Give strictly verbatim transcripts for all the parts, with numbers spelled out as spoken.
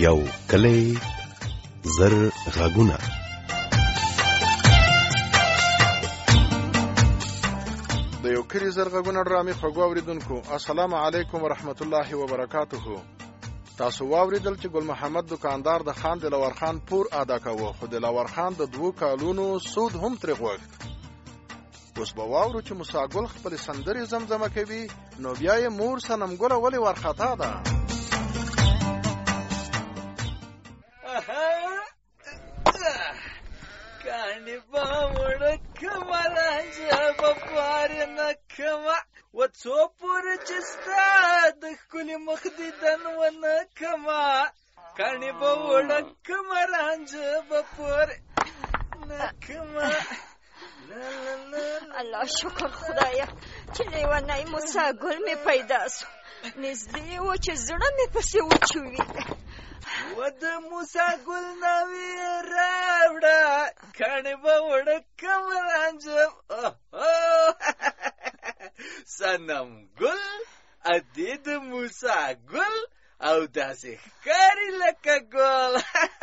یو کلی زر غږونه. د یو کلی زر غږونه ډرامې خوږو اوریدونکو، السلام علیکم ورحمت الله وبرکاته. تاسو واوریدل چې ګل محمد دکاندار د خان دلاور خان پور ادا کاوه، خو دلاور خان د دوو کالونو سود هم ترې غوښت. اوس به واورو چې موسی ګل خپل سندرې زمزمه کوي، نو بیا یې مور صنم ګله ولې ورخطا ده؟ کاڼي به وړکمه رانجه به پارې نه کمه، و څو پورې چې ستا د ښکلي مخ دیدن ونه کمه، کاڼي به وړکمه رانجه به پارې نه کمه. الله شکر خدایا چې لیونی موسی ګل مې پیدا سو، نږدې و چې زړه مې پسې وچوي. و د موسی ګل ناوې راوړه، کاڼي به وړکم رانجه صنم ګل ادې د موسی ګل او داسې ښکاري لکه ګل.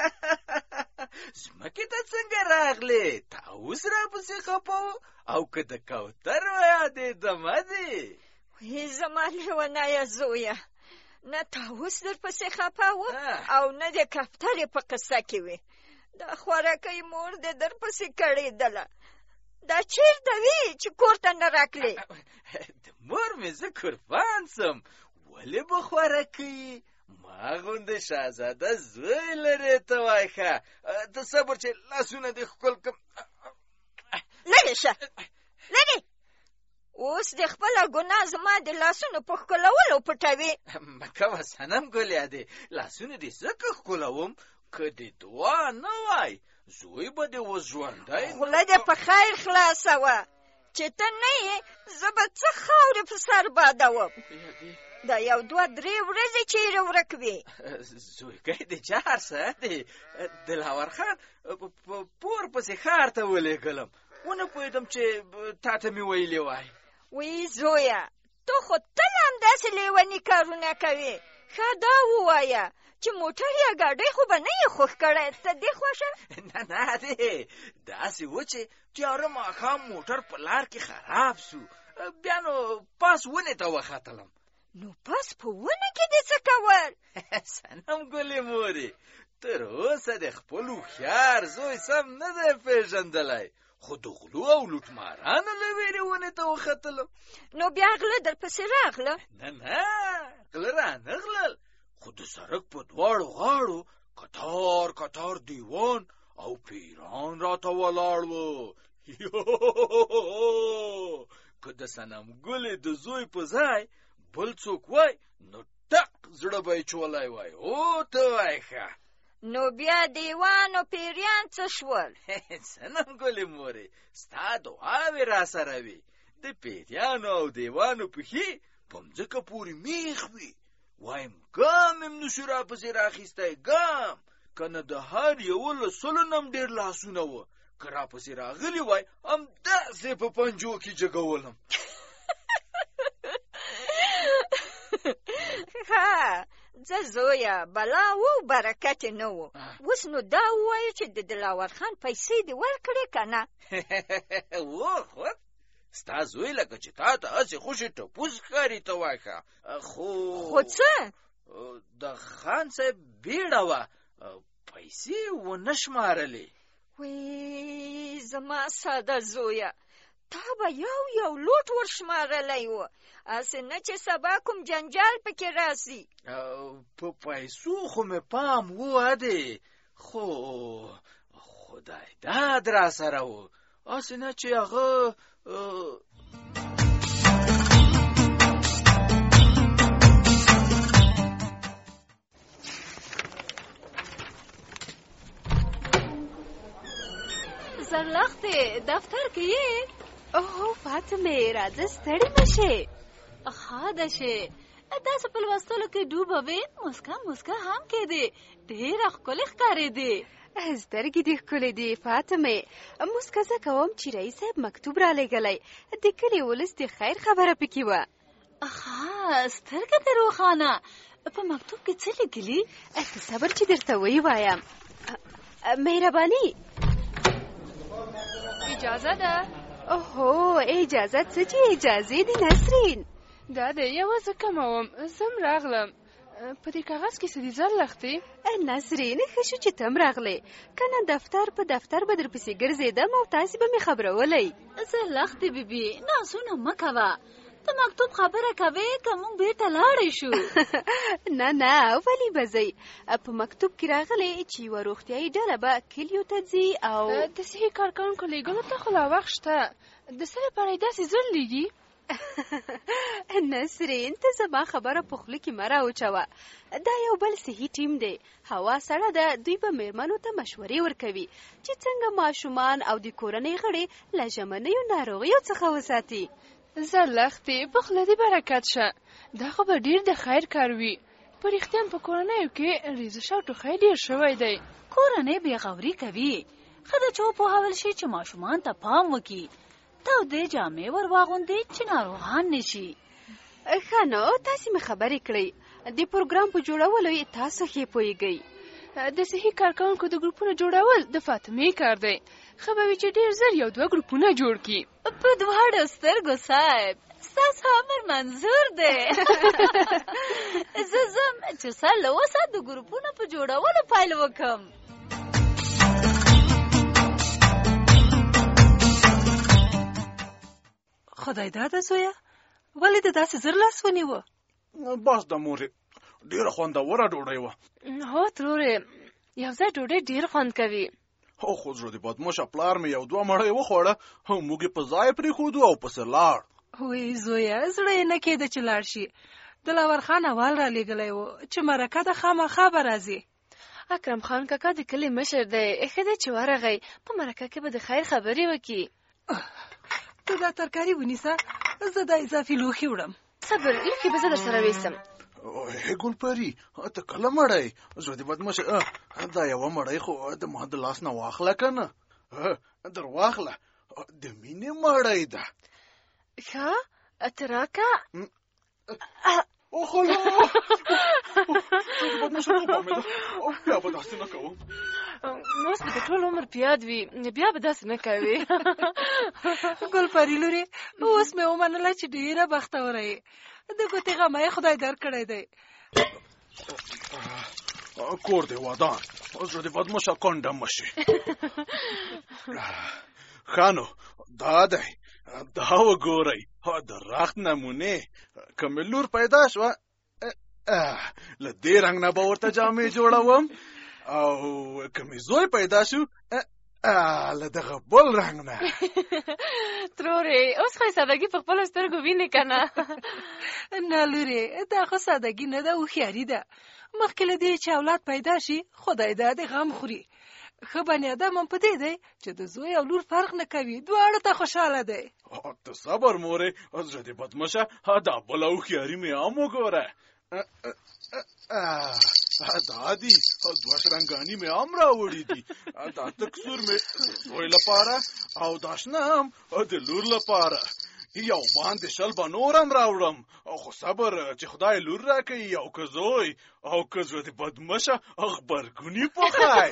ځمکې ته څنګه راغلې؟ طاووس راپسې خپه او که د کوتر یادېدمه دې؟ وی زما لیونیه زویه، نه طاووس در پسې خپه و او نه د کفترې په قصه کې وي. دا خوارکۍ مور دې در پسې کړېدله، دا چېرته وي چې کور ته نه راکلې؟ د مور مې زه قربان سم، ولې به خوارکۍ؟ ما غوندې شهزاده زوی لرې ته وای ښه. ته صبر چې لاسونه دې ښکل کړم. لرې شه لرې، اوس د خپله ګناه زما د لاسونو په ښکلولو پټوي. مه کوه صنم ګلیا دې، لاسونه دې ځکه ښکلوم که دې دعا نه وای زوی به دې اوس ژوندی. خوله دې په خیر خلاصه وه، چې ته نه یې زه به څه خاورې په سر بادوم. دا یو دوه درې ورځې چیرې ورک وي؟ زویګی د جار څه دی، دلاور خان پور پسې ښار ته ولېږلم، ونه پوهېدم چې تا ته مې ویلې وای. وی زویه، ته خو تل همداسې لیوني کارونه کوې. ښه دا ووایه چې موټر یا ګاډۍ خو به نه یې خوښ کړی، ته دې خوښه؟ نه نه دی، داسې و چې تیاره ماښام موټر په لار کې خراب سو، بیا نو پاس ونې ته وختلم. نو پس په ونه کې دې څه کول؟ صنم ګلې مورې، تر اوسه د خپل هوښیار زوی سم نه دی پېژندلی، خو د غلو او لوټمارانو له ویرې ونې ته وختلم. نو بیا غله در پسې راغله؟ نه نه، غله رانغلل، خو د سړک په دواړو غاړو کتار کتار دیوان او پیران راته ولاړ وو. که د صنم ګلې د زوی په ځای بل څوک وای نو ټک زړه به یې چولی وای. او ته وای ښه. نو بیا دیوان او پیریان څه شول؟ صنم ګلې مورې، ستا دعاوې را سره وي، د پیریانو او دیوانو پښې په مځکه پورې میخ وي. وایم ګام هم نشو راپسې راخیستی، ګام که نه د هر یوه له سلو نه هم ډېر لاسونه وه، که راپسې راغلي وای همداسې په پنجو کې جګولم. ها زه زویه، بلا و برکت نه و. اوس نو دا ووایه چې د دلاور خان پیسې دې ورکړې که نه؟ و خو ستا زوی لکه چې تا ته هسې خوشې ټپوس ښکاري ته وای ښه، خو خو څه؟ د خان صاحب بیړه وه، پیسې ونه شمارلې. وی زما ساده زویه، تا به یو یو لوټ ورشمارلی و، هسې نه چې سبا کوم جنجال پکې راسي. په پیسو خو مې پام و ادې، خو خدای داد را سره و، هسې نه چې هغه زرلښتې دفتر کې یې؟ اوه فاطمې راځه ستړې مه شې. ښه ده شې، داسې په لوستلو کې ډوبه وې، مسکا مسکا هم کېدې، ډېره ښکلې ښکارېدې. سترګې دې ښکلې دي فاطمې، موسکا زه کوم چې رئیس صاحب مکتوب را لېږلی، د کلي ولس د خیر خبره پکې وه. ښه سترګه دې روښانه، په مکتوب کې څه لیکلي؟ ته صبر چې درته وی وایم. مهرباني اجازه ده. اوهو اجازه څه چې اجازه دي نسرین. دا ده یوازې کموم زم راغلم. په دې کاغذ کې څه دي زرلښتې؟ نسرین ښه شو چې تم راغلې، کنه دفتر په دفتر به درپسې ګرځېدم او تاسې به مې خبرولئ. زرلښتې بیبي نازونه مه کوه، ته مکتوب خبره کوې که موږ بېرته لاړې شو. نه نه ولې به ځئ؟ په مکتوب کې راغلی چې یوه روغتیایي ډله به کلیو ته ځي او د صحي کارکوونکو لیږلو ته خو لا وخت شته. د څه لپاره یې داسې زر لیږي؟ نسرین ته زما خبره په خوله کې مه راوچوه. دا یو بل صحي ټیم دی، هوا سړه ده، دوی به مېرمنو ته مشورې ورکوي چې څنګه ماشومان او د کورنۍ غړي له ژمنیو ناروغیو څخه وساتي. زرلښتې په خوله دې برکت شه، دا خو به ډېر د خیر کار وي. په رښتیا په کورنیو کې ریزش او ټوخی ډېر شوی دی. کورنۍ بېغوري کوي، ښه ده چې وپوهول شي چې ماشومان ته پام وکړي، تودې جامې ور واغوندي چې ناروغان نشي. ښه نو تاسې مې خبرې کړئ، د پروګرام په جوړولو یې تاسو ښې پوهېږئ. د صحي کارکوونکو د ګروپونو جوړول د فاطمې کار دی. ښه به وي چې ډېر زر یو دوه ګروپونه جوړ کړي. په دواړو سترګو صاحب ستاسو امر منظور دی. زه ځم چې سر له وسه د ګروپونو په جوړولو پیل وکړم. خدای داده زویه ولې د داسې زر لاس ونیوه؟ بس د مورې ډېره خوندوره ډوډۍ وه. هو ترورې یو ځای ډوډۍ ډېر خوند کوي. هو خو زړه دې بدموشه پلار مې یو دوه مړۍ وخوړه، موږ یې په ځای پرېښودو او پسې لاړ. وی زویه زړه یې نه کېده چې لاړ شي. دلاور خان اول را لېږلی و چې مرکه ده خامخا به راځي. اکرم خان کاکا د کلي مشر دی، ښه دی چې ورغی، په مرکه کې به د خیر خبرې وکړي. ته دا ترکاري ونیسه، زه دا اضافي لوښي وړم. صبر لوښي به زه در سره ویسم. هی ګلپري ته کله مړی؟ زړه دې بدموشه دا یوه مړۍ خو د ما د لاس نه واخله که نه، در واخله، د مینې مړۍ ده. ښه ته راکه. اوخلا بدموشه توبه مې ده، بیا به داسې نه کوم. اوس به د ټول عمر پیاد وي، بیا به داسې نه کوي. ګلپري لورې اوس مې ومنله چې ډېره بختوره یې، د ګوتې غمه یې خدای در کړی دی. کور دې ودان، زړه دې بدموشه کونډه مه شي. ښه نو دا دی، دا وګورئ د رخت نمونې. که مې لور پیدا شوه له دې رنګ نه به ورته جامې جوړوم، او که مې زوی پیدا شو له دغه بل رنګ نه. ترورې اوس خو یې سادګي په خپلو سترګو وینې که نه؟ نه لورې دا خو سادګي نه ده، هوښیاري ده. مخکې له دې چې اولاد پیدا شي خدای دا د غم خوري. ښه بني ادم هم په دې دی چې د زوی او لور فرق نه کوي، دواړو ته خوشحاله دی. ته صبر مورې، زړه دې بدمشه دا بله هوښیاري مې هم وګوره. دا دي دوه شرنګاني مې هم راوړي دي، دا تک سور مې د زوی لپاره او دا شنه هم د لور لپاره. یو باندې شل به نور هم راوړم، خو صبر چې خدای لور راکوي او که زوی او که زړه دې بدمشه غبرګوني پخای.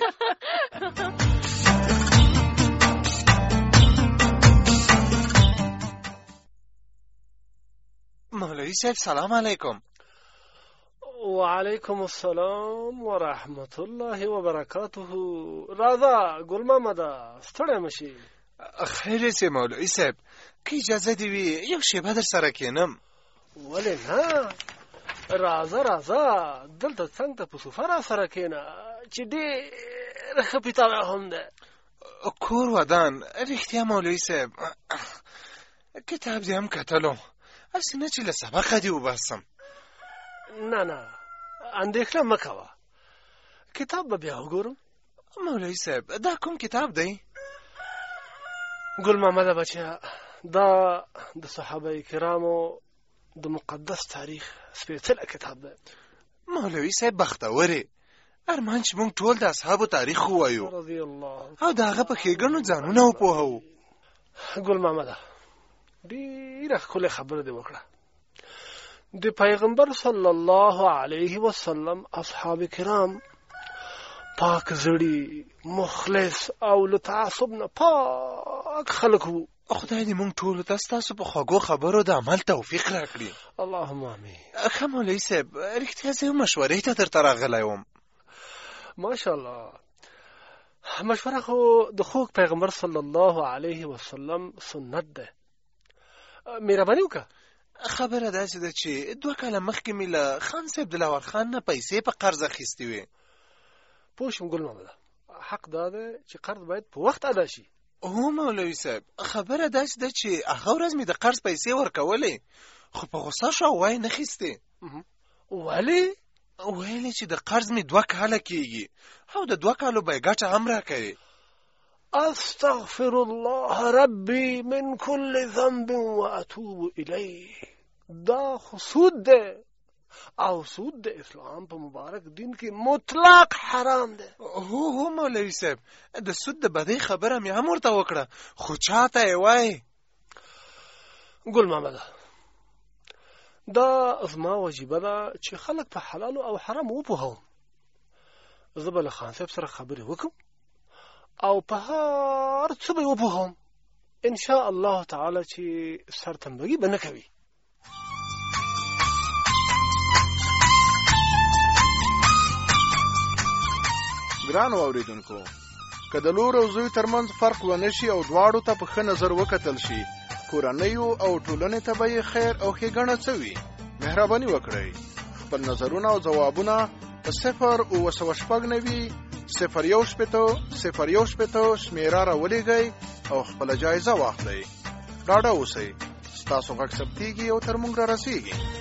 مولوی صاحب سلام علیکم. وعلیکم السلام ورحمت الله وبرکاته. راځه ګل محمده ستړی مه شي. خیر سي مولوی صاحب، که اجازه دې وي یو شیبه در سره کښېنم. ولې نه، راځه راځه دلته څنګ ته په صوفه را سره کښېنه چې ډېر ښه پیتاوی هم دی. کور ودان رښتیا مولوی صاحب، کتاب دې هم کتلو، هسې نه چې له سبقه دې وباسم. نه نه اندېښنه مه کوه، کتاب به بیا وګورم. مولوی صاحب دا کوم کتاب دی؟ ګل محمده بچیا، دا د صحابه کرامو د مقدس تاریخ سپېڅلی کتاب دی. مولوی صاحب بختورې، ارمان چې موږ ټول د اصحابو تاریخ ووایو او د هغه په ښېګڼو ځانونه وپوهوو. ګل محمده ډېره ښکلې خبره دې وکړه. د پیغمبر صلی الله علیه وسلم اصحاب کرام پاک زړی مخلص او له تعصب نه پاک خلک وو. خدای دې مونږ ټولو ته ستاسو په خوږو خبرو د عمل توفیق راکړي. اللهم امین. ښه مولوي صاحب، رښتیا زه یو مشورې ته درته راغلی وم. ماشاءالله، مشوره خو د خوږ پیغمبر صلی الله علیه وسلم سنت ده. مهرباني وکړه. خبره داسې ده چې دوه کاله مخکې مې له خان صاحب دلاور خان نه پیسې په قرض اخیستې وې. پوه شوم ګل محمده، حق دا ده چې قرض باید په وخت ادا شي. هو مولوي صاحب، خبره داسې ده چې هغه ورځ مې د قرض پیسې ورکولې، خو په غوسه شو او وایي نه خیستې. ولې؟ ویلې چې د قرض مې دوه کاله کېږي او د دوه کالو به یې ګټه هم راکوي. استغفر الله ربي من كل ذنب واتوب الیه. دا خو سود ده او سود د اسلام په مبارک دین کې مطلق حرام ده. هو هو مولوي صاحب، د سود د بدۍ خبره مې هم ورته وکړه، خو چاته یې وایي؟ ګل محمده، دا زما واجبه ده چې خلک په حلال او حرام وپوهوم. زه به له خان صاحب سره خبرې وکړم او په هر څه به یې وپوهوم، ان شاء الله تعالی چې سرتنبګي به نه کوي. ګرانو اوریدونکو، که د لور او زوی ترمنځ فرق ونه شي او دواړو ته په ښه نظر وکتل شي، کورنیو او ټولنې ته به یې خیر او ښېګڼه څه وي؟ مهرباني وکړئ خپل نظرونه او ځوابونه په صفر اووه سوه شپږ نوي صفر یو شپېته صفر یو شپېته شمېره راولېږئ او خپله جایزه واخلئ. ډاډه اوسئ، ستاسو غږ ثبتېږي او تر موږ را رسېږي.